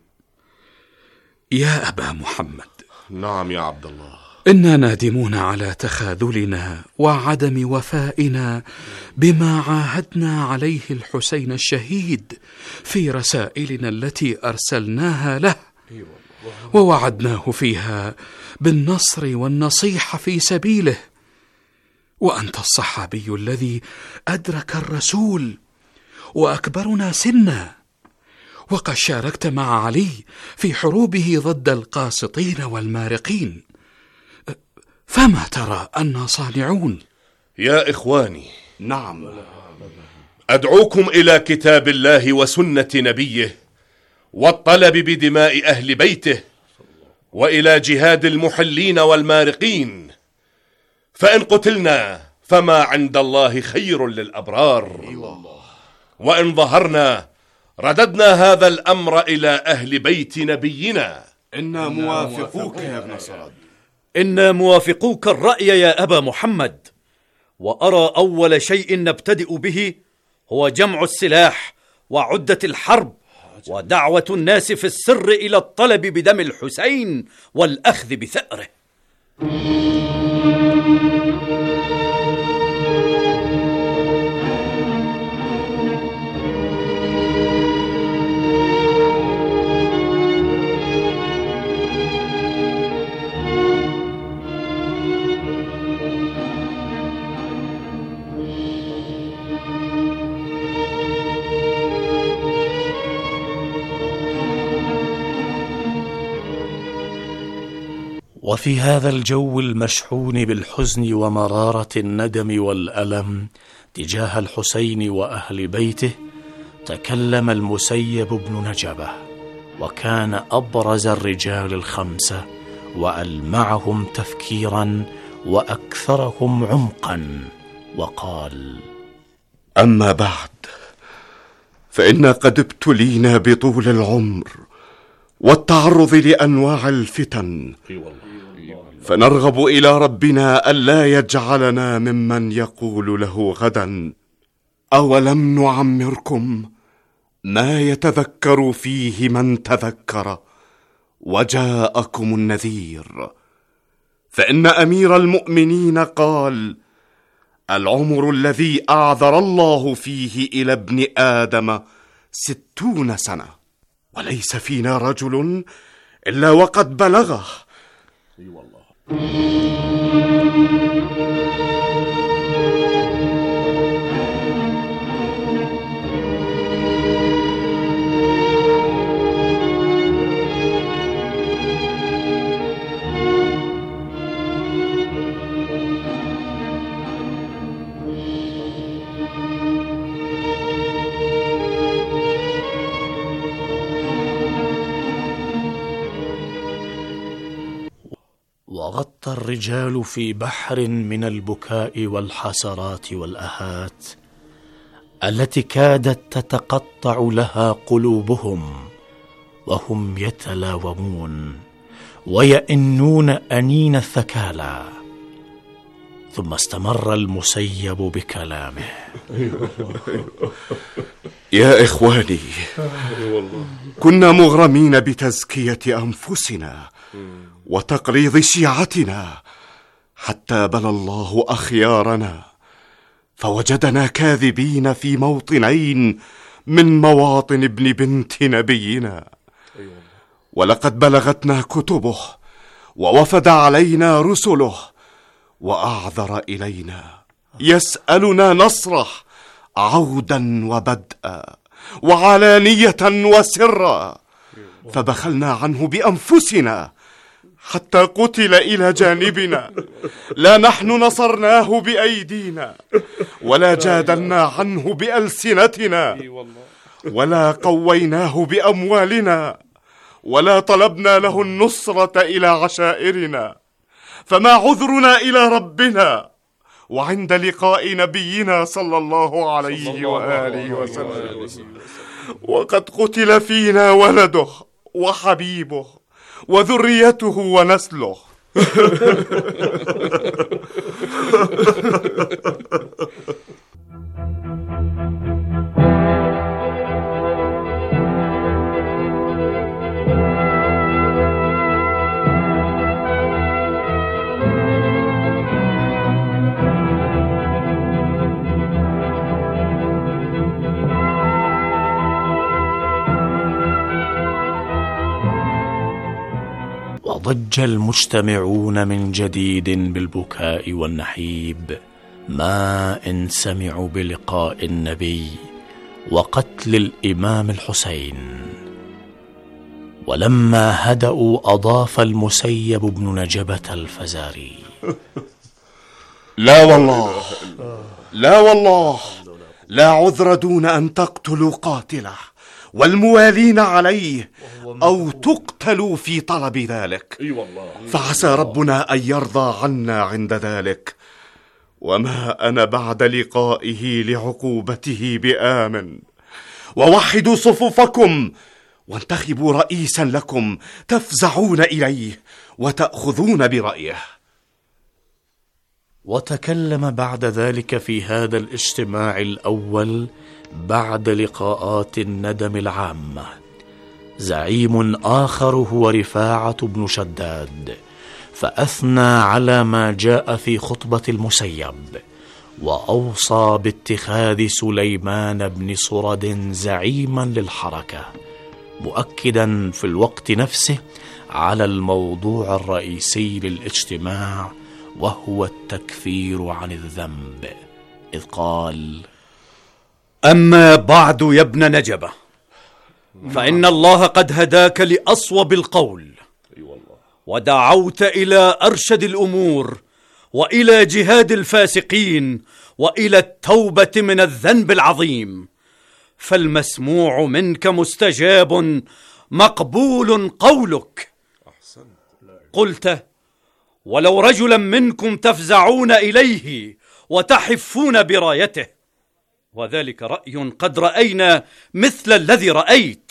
يا أبا محمد. نعم يا عبد الله. إنا نادمون على تخاذلنا وعدم وفائنا بما عاهدنا عليه الحسين الشهيد في رسائلنا التي أرسلناها له، ووعدناه فيها بالنصر والنصيحة في سبيله. وأنت الصحابي الذي أدرك الرسول وأكبرنا سنا، وقد شاركت مع علي في حروبه ضد القاسطين والمارقين، فما ترى أننا صانعون؟ يا إخواني، نعم، أدعوكم إلى كتاب الله وسنة نبيه والطلب بدماء أهل بيته، وإلى جهاد المحلين والمارقين. فإن قتلنا فما عند الله خير للأبرار، وإن ظهرنا رددنا هذا الأمر إلى أهل بيت نبينا. إنا موافقوك يا ابن سرد. إنا موافقوك الرأي يا أبا محمد، وأرى أول شيء نبتدئ به هو جمع السلاح وعدة الحرب ودعوة الناس في السر إلى الطلب بدم الحسين والأخذ بثأره. وفي هذا الجو المشحون بالحزن ومرارة الندم والألم تجاه الحسين وأهل بيته، تكلم المسيب بن نجبة، وكان أبرز الرجال الخمسة وألمعهم تفكيرا وأكثرهم عمقا، وقال: أما بعد، فإنا قد ابتلينا بطول العمر والتعرض لأنواع الفتن، فنرغب إلى ربنا ألا يجعلنا ممن يقول له غدا: أولم نعمركم ما يتذكر فيه من تذكر وجاءكم النذير. فإن أمير المؤمنين قال: العمر الذي أعذر الله فيه إلى ابن آدم ستون سنة، وليس فينا رجل إلا وقد بلغه. أي والله. وغطى الرجال في بحر من البكاء والحسرات والآهات التي كادت تتقطع لها قلوبهم، وهم يتلاومون ويئنون أنين الثكالى. ثم استمر المسيب بكلامه: يا إخواني، كنا مغرمين بتزكية أنفسنا وتقريض شيعتنا، حتى بلى الله أخيارنا فوجدنا كاذبين في موطنين من مواطن ابن بنت نبينا. ولقد بلغتنا كتبه ووفد علينا رسله وأعذر إلينا يسألنا نصره عودا وبدءا وعلانية وسرا، فبخلنا عنه بأنفسنا حتى قتل إلى جانبنا. لا نحن نصرناه بأيدينا، ولا جادلنا عنه بألسنتنا، ولا قويناه بأموالنا، ولا طلبنا له النصرة إلى عشائرنا. فما عذرنا إلى ربنا وعند لقاء نبينا صلى الله عليه وآله وسلم، وقد قتل فينا ولده وحبيبه وذريته ونسله. وضج المجتمعون من جديد بالبكاء والنحيب، ما إن سمعوا بلقاء النبي وقتل الإمام الحسين. ولما هدأوا أضاف المسيب بن نجبة الفزاري: لا والله، لا والله، لا عذر دون أن تقتلوا قاتله والموالين عليه، أو تقتلوا في طلب ذلك، فعسى ربنا أن يرضى عنا عند ذلك وما أنا بعد لقائه لعقوبته بآمن. ووحدوا صفوفكم وانتخبوا رئيسا لكم تفزعون إليه وتأخذون برأيه. وتكلم بعد ذلك في هذا الاجتماع الأول بعد لقاءات الندم العامة زعيم آخر هو رفاعة بن شداد، فأثنى على ما جاء في خطبة المسيب، وأوصى باتخاذ سليمان بن صرد زعيما للحركة، مؤكدا في الوقت نفسه على الموضوع الرئيسي للاجتماع، وهو التكفير عن الذنب، إذ قال: أما بعد يا ابن نجبة، فإن الله قد هداك لأصوب القول، ودعوت إلى أرشد الأمور، وإلى جهاد الفاسقين، وإلى التوبة من الذنب العظيم، فالمسموع منك مستجاب مقبول قولك. قلت: ولو رجلا منكم تفزعون إليه وتحفون برايته، وذلك رأي قد رأينا مثل الذي رأيت،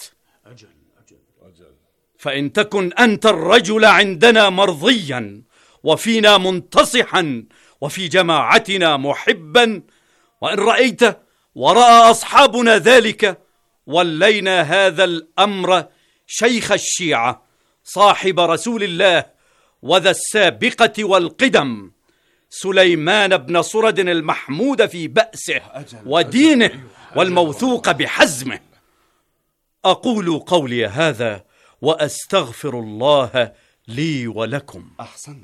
فإن تكن أنت الرجل عندنا مرضيا، وفينا منتصحا، وفي جماعتنا محبا، وإن رأيت ورأى أصحابنا ذلك، ولينا هذا الأمر شيخ الشيعة صاحب رسول الله وذا السابقة والقدم، سليمان بن صرد المحمود في بأسه ودينه والموثوق بحزمه. أقول قولي هذا وأستغفر الله لي ولكم. أحسن.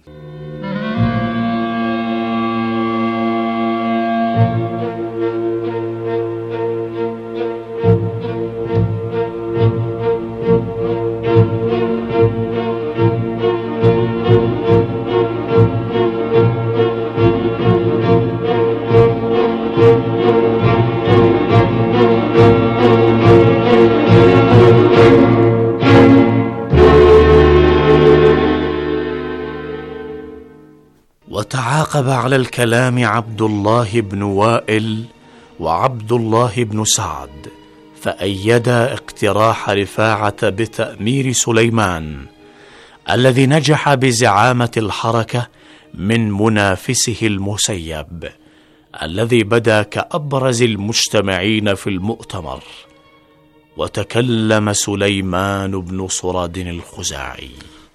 وتعاقب على الكلام عبد الله بن وائل وعبد الله بن سعد، فأيدا اقتراح رفاعة بتأمير سليمان الذي نجح بزعامة الحركة من منافسه المسيب، الذي بدا كأبرز المجتمعين في المؤتمر. وتكلم سليمان بن صرد الخزاعي: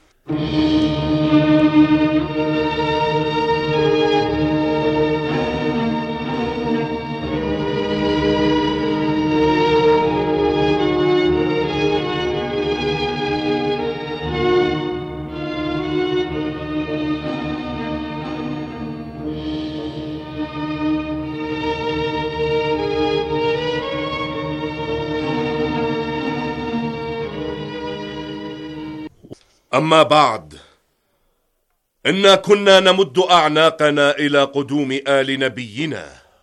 أما بعد، إنا كنا نمد أعناقنا إلى قدوم آل نبينا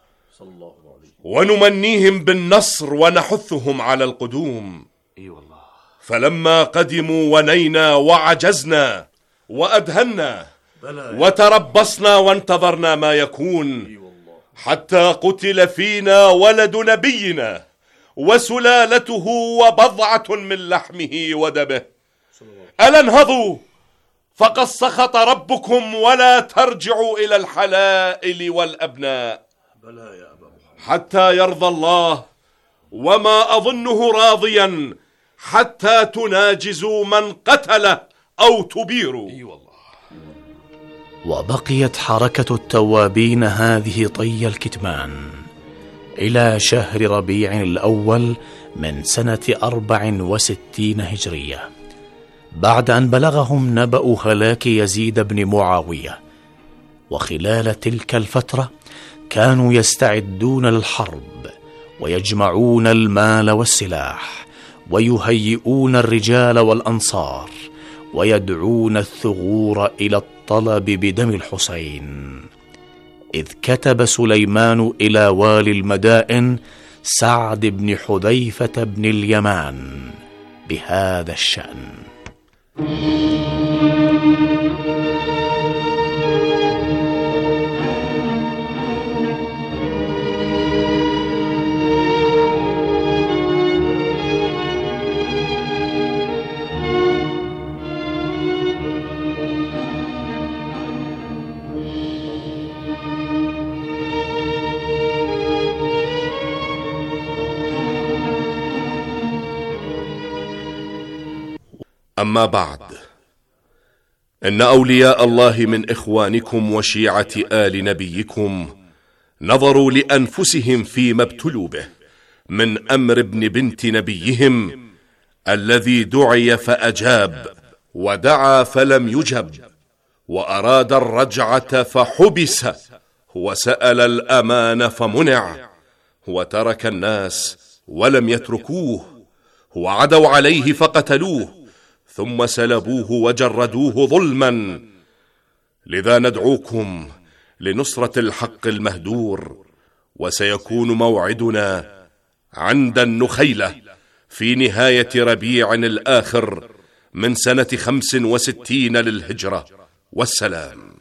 ونمنيهم بالنصر ونحثهم على القدوم، فلما قدموا ونينا وعجزنا وأدهنا وتربصنا وانتظرنا ما يكون، حتى قتل فينا ولد نبينا وسلالته وبضعة من لحمه ودمه. ألا انهضوا فقد سخط ربكم ولا ترجعوا إلى الحلائل والأبناء حتى يرضى الله، وما أظنه راضيا حتى تناجزوا من قتله أو تبيروا. وبقيت حركة التوابين هذه طي الكتمان إلى شهر ربيع الأول من سنة أربع وستين هجرية، بعد أن بلغهم نبأ هلاك يزيد بن معاوية. وخلال تلك الفترة كانوا يستعدون للحرب، ويجمعون المال والسلاح، ويهيئون الرجال والأنصار، ويدعون الثغور إلى الطلب بدم الحسين، إذ كتب سليمان إلى والي المدائن سعد بن حذيفة بن اليمان بهذا الشأن: أما بعد، إن أولياء الله من إخوانكم وشيعة آل نبيكم نظروا لأنفسهم فيما ابتلوا به من أمر ابن بنت نبيهم الذي دعي فأجاب، ودعا فلم يجب، وأراد الرجعة فحبس، وسأل الأمان فمنع، وترك الناس ولم يتركوه، وعدوا عليه فقتلوه، ثم سلبوه وجردوه ظلما. لذا ندعوكم لنصرة الحق المهدور، وسيكون موعدنا عند النخيلة في نهاية ربيع الآخر من سنة خمس وستين للهجرة، والسلام.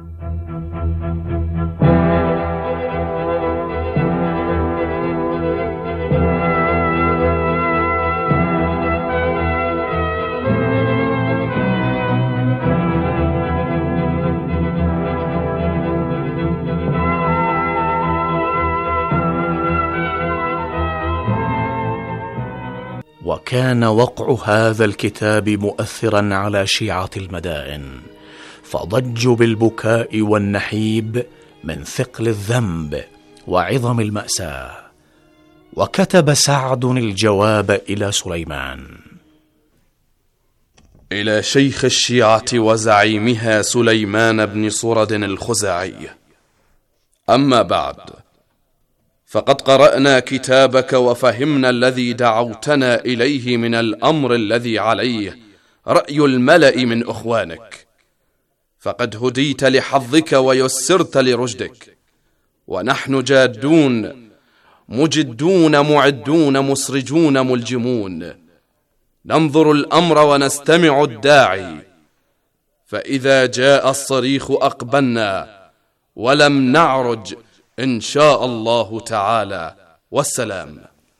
وكان وقع هذا الكتاب مؤثرا على شيعة المدائن، فضجوا بالبكاء والنحيب من ثقل الذنب وعظم المأساة. وكتب سعد الجواب إلى سليمان: إلى شيخ الشيعة وزعيمها سليمان بن صرد الخزاعي. أما بعد، فقد قرأنا كتابك وفهمنا الذي دعوتنا إليه من الأمر الذي عليه رأي الملأ من أخوانك، فقد هديت لحظك ويسرت لرشدك، ونحن جادون مجدون معدون مسرجون ملجمون، ننظر الأمر ونستمع الداعي، فإذا جاء الصريخ أقبلنا ولم نعرج إن شاء الله تعالى، والسلام.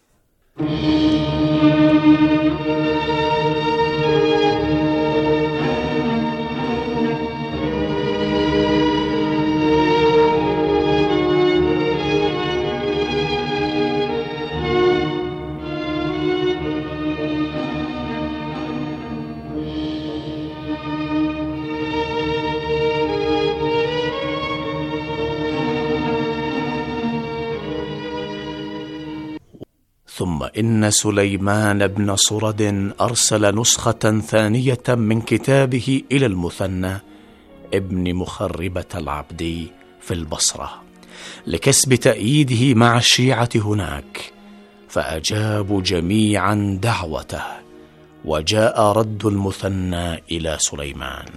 ثم إن سليمان بن صرد أرسل نسخة ثانية من كتابه إلى المثنى ابن مخربة العبدي في البصرة لكسب تأييده مع الشيعة هناك، فأجابوا جميعا دعوته، وجاء رد المثنى إلى سليمان: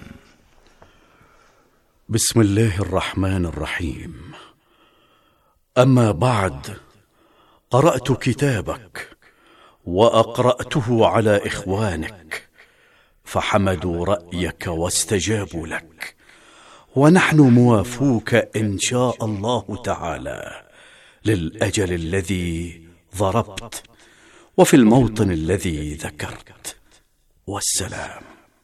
بسم الله الرحمن الرحيم. أما بعد، قرأت كتابك وأقرأته على إخوانك، فحمدوا رأيك واستجابوا لك، ونحن موافوك إن شاء الله تعالى للأجل الذي ضربت وفي الموطن الذي ذكرت، والسلام.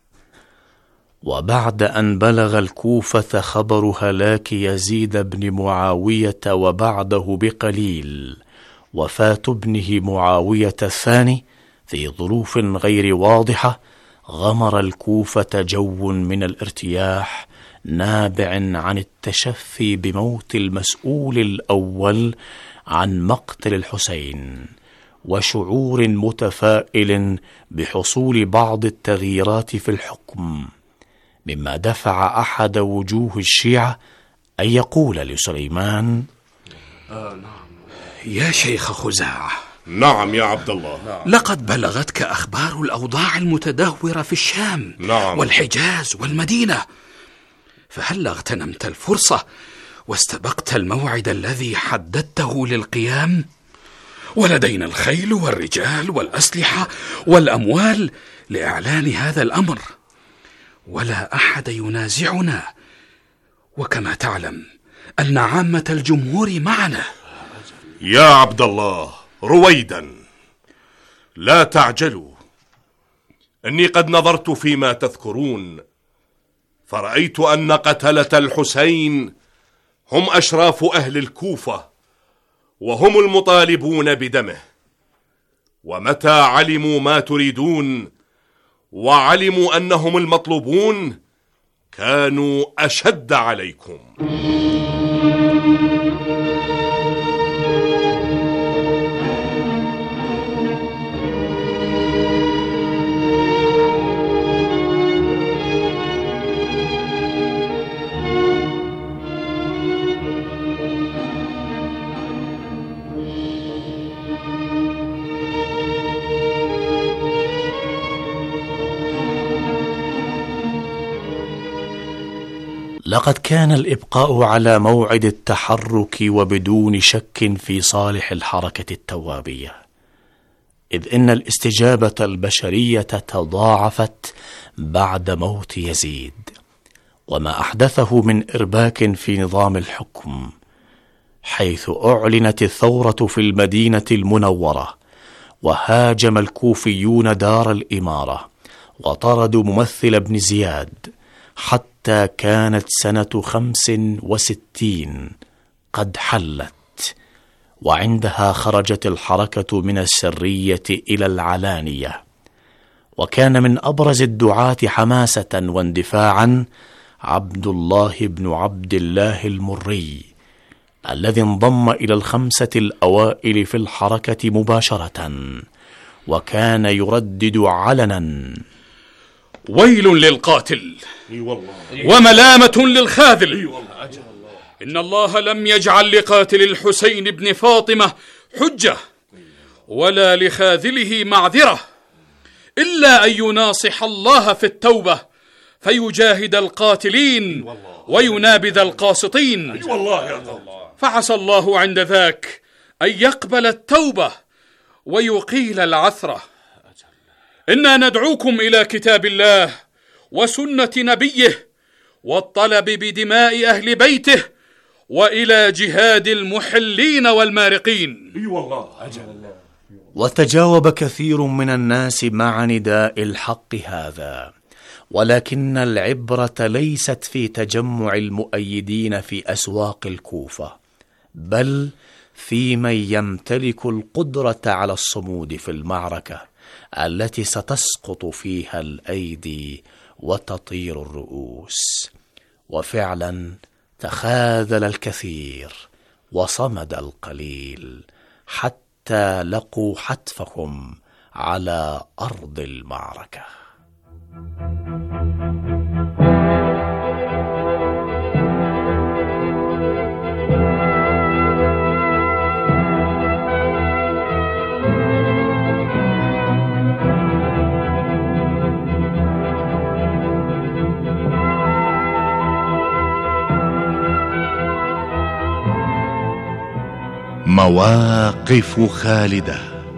وبعد أن بلغ الكوفة خبر هلاك يزيد بن معاوية وبعده بقليل وفاة ابنه معاوية الثاني في ظروف غير واضحة، غمر الكوفة جو من الارتياح نابع عن التشفي بموت المسؤول الأول عن مقتل الحسين، وشعور متفائل بحصول بعض التغييرات في الحكم، مما دفع أحد وجوه الشيعة أن يقول لسليمان: آه نعم يا شيخ خزاعة. نعم يا عبد الله. لقد بلغتك أخبار الأوضاع المتدهورة في الشام نعم. والحجاز والمدينة، فهل اغتنمت الفرصة واستبقت الموعد الذي حددته للقيام؟ ولدينا الخيل والرجال والأسلحة والأموال لإعلان هذا الأمر، ولا أحد ينازعنا، وكما تعلم أن عامة الجمهور معنا. يا عبد الله، رويدا، لا تعجلوا. إني قد نظرت فيما تذكرون، فرأيت أن قتلة الحسين هم أشراف أهل الكوفة، وهم المطالبون بدمه، ومتى علموا ما تريدون وعلموا أنهم المطلوبون كانوا أشد عليكم. لقد كان الإبقاء على موعد التحرك وبدون شك في صالح الحركة التوابية، إذ إن الاستجابة البشرية تضاعفت بعد موت يزيد، وما أحدثه من إرباك في نظام الحكم، حيث أعلنت الثورة في المدينة المنورة، وهاجم الكوفيون دار الإمارة وطردوا ممثل ابن زياد، حتى حتى كانت سنة خمس وستين قد حلت، وعندها خرجت الحركة من السرية إلى العلانية. وكان من أبرز الدعاة حماسة واندفاعا عبد الله بن عبد الله المري، الذي انضم إلى الخمسة الأوائل في الحركة مباشرة، وكان يردد علنا: ويل للقاتل وملامة للخاذل، إن الله لم يجعل لقاتل الحسين بن فاطمة حجة ولا لخاذله معذرة، إلا أن يناصح الله في التوبة فيجاهد القاتلين وينابذ القاسطين، فعسى الله عند ذاك أن يقبل التوبة ويقيل العثرة. إنا ندعوكم إلى كتاب الله وسنة نبيه والطلب بدماء أهل بيته، وإلى جهاد المحلين والمارقين. وتجاوب كثير من الناس مع نداء الحق هذا، ولكن العبرة ليست في تجمع المؤيدين في أسواق الكوفة، بل في من يمتلك القدرة على الصمود في المعركة التي ستسقط فيها الأيدي وتطير الرؤوس. وفعلا تخاذل الكثير وصمد القليل، حتى لقوا حتفهم على أرض المعركة. مواقف خالدة.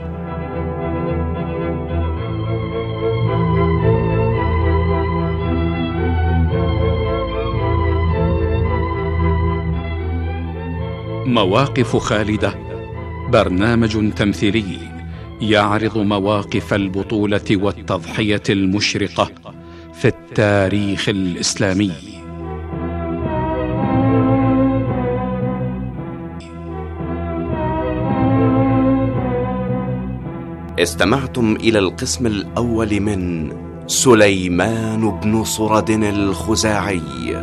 مواقف خالدة برنامج تمثيلي يعرض مواقف البطولة والتضحية المشرقة في التاريخ الإسلامي. استمعتم إلى القسم الأول من سليمان بن صرد الخزاعي.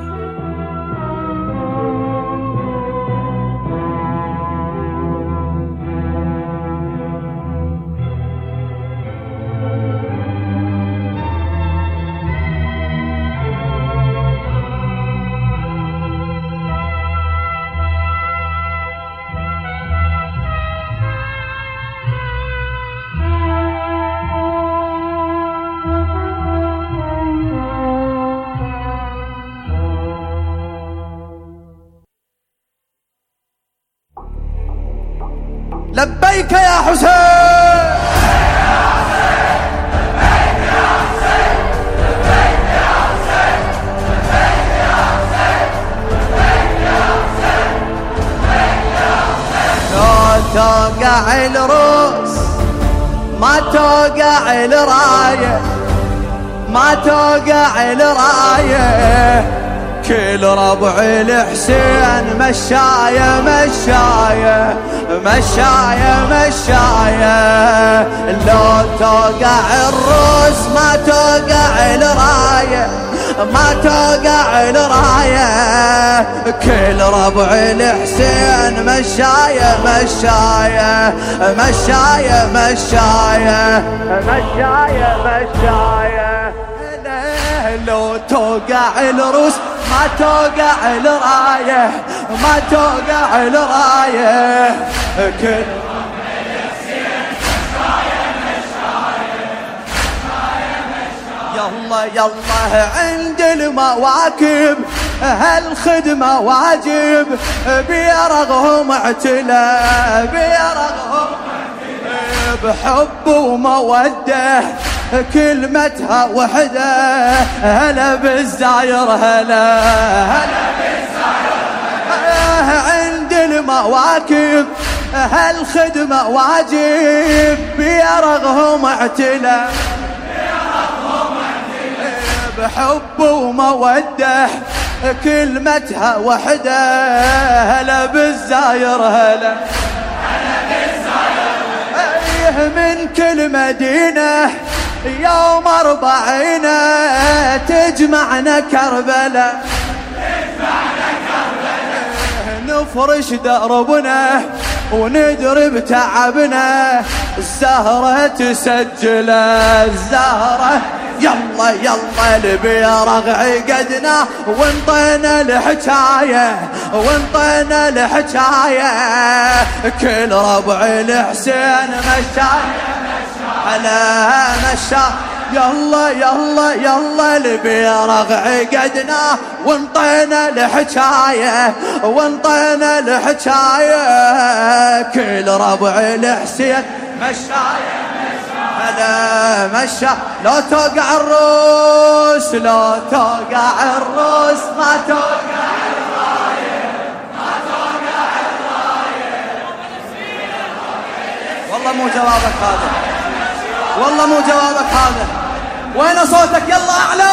لبيك يا حسين، لبيك يا حسين، لبيك يا حسين، لبيك يا حسين، لبيك يا حسين، لبيك يا حسين. لو توقع الروس ما توقع الراية، ما توقع الراية، كل ربع الحسين مشاية مشاية مشاية مشاية لو توقع الروس ما توقع الراية ما توقع الراية كل ربع الحسين مشاية مشاية مشاية مشاية مشاية مشاية لو توقع الروس ما توقع الراية ما توقع الراية كل يلا يلا عند المواكب هالخدمة واجب بيرغهم اعتلى بيرغهم بحب ومودة كلمتها وحدة هلا بالزاير هلا هلا بالزاير عند المواكب هالخدمة واجب بيرغهم اعتلى بحب ومودة كلمتها وحدة هلا بالزاير هلا هلا بالزاير من كل مدينة يوم أربعين تجمعنا كربلاء تجمعنا كربلاء نفرش دربنا وندرب تعبنا الزهرة تسجل الزهرة يلا يلا البيرغ عقدنا وانطينا الحكاية وانطينا الحكاية كل ربع الحسين مشاية على مشا يلا يلا يلا البيرغ عقدنا وانطينا الحكاية وانطينا الحكاية كل ربع الحسين مشاية هلا مشى لو توقع الروس لو توقع الروس ما توقع الراية ما توقع الراية والله مو جوابك هذا والله مو جوابك هذا وين صوتك يلا أعلى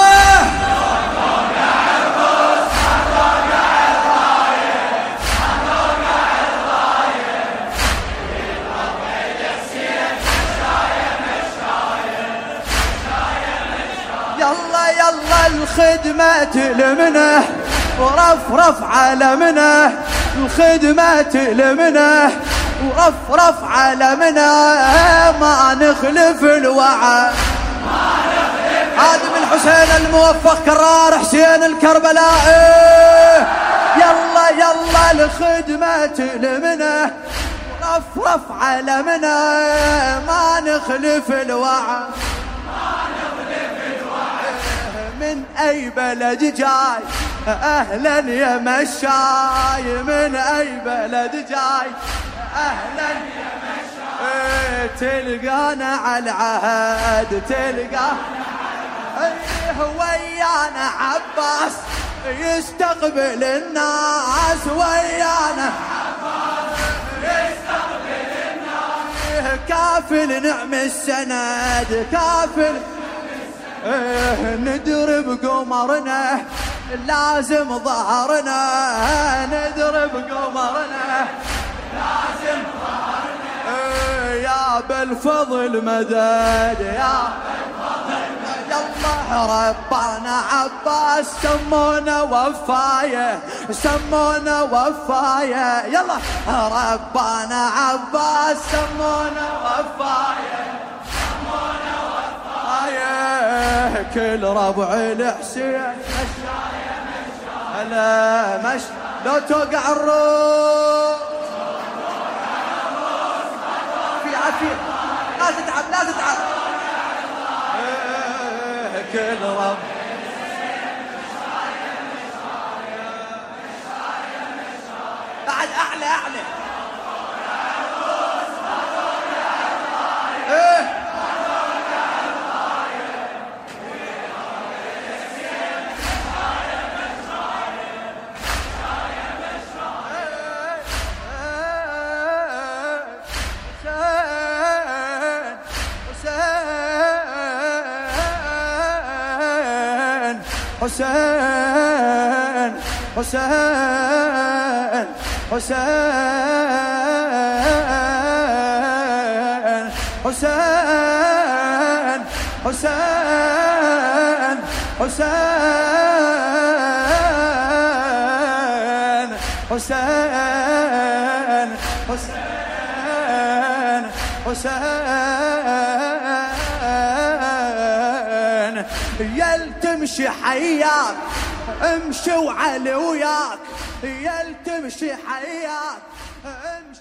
يلا يلا الخدمة تلمنا ورفرف علمنا الخدمة تلمنا ورفرف علمنا ما نخلف الوعد هادم الحسين الموفق كرار حسين الكربلائي يلا يلا الخدمة تلمنا ورفرف علمنا ما نخلف الوعد من أي بلد جاي أهلا يا مشاي من أي بلد جاي أهلا يا مشاي تلقانا على العهد تلقانا ويانا عباس يستقبل الناس ويانا عباس يستقبل الناس كافل نعم السند كافل إيه ندرب قمرنا لازم ظهرنا ندرب قمرنا لازم ظهرنا إيه يا بالفضل مدد يا بالفضل مدد يلا ربنا عباس سمونا وفاية سمونا وفاية يلا ربنا عباس سمونا وفاية كل ربع الحسين مشاية مشاية هلا مش لو توقع الروس في عافية لا تتعب لا تتعب كل ربع بعد أعلى أعلى ايه حسين حسين حسين حسين حسين حسين حسين حسين حسين يل تمشي حياك امشي وعلي وياك يل تمشي حياك امشي